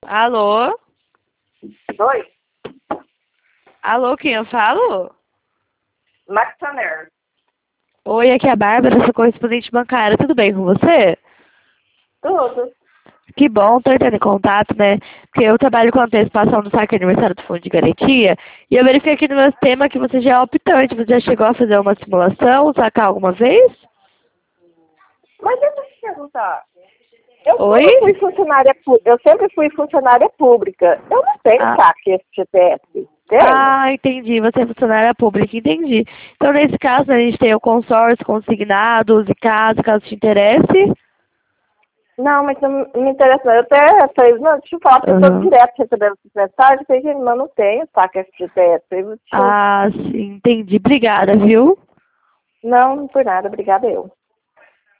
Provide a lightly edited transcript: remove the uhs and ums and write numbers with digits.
Alô? Oi, Alô, quem eu falo? Max Tanner. Oi, aqui é a Bárbara, sou correspondente bancária. Tudo bem com você? Tudo. Que bom, tô entrando em contato, né? Porque eu trabalho com antecipação do saque aniversário do Fundo de Garantia e eu verifiquei aqui no meu sistema que você já é optante. Você já chegou a fazer uma simulação, sacar alguma vez? Mas deixa eu te perguntar. Eu Oi? sempre fui funcionária pública. Eu não tenho Ah, saque FGTS. Tenho? entendi. Você é funcionária pública, entendi. Então, nesse caso, a gente tem o consórcio consignado, use caso te interesse. Não, mas não me interessa. Não. Eu até falei, não, deixa eu falar, porque eu estou Aham. direto recebendo essas mensagens. Eu falei, gente, mas não tenho saque FGTS. Ah, sim, entendi. Obrigada, viu? Não, por nada. Obrigada eu.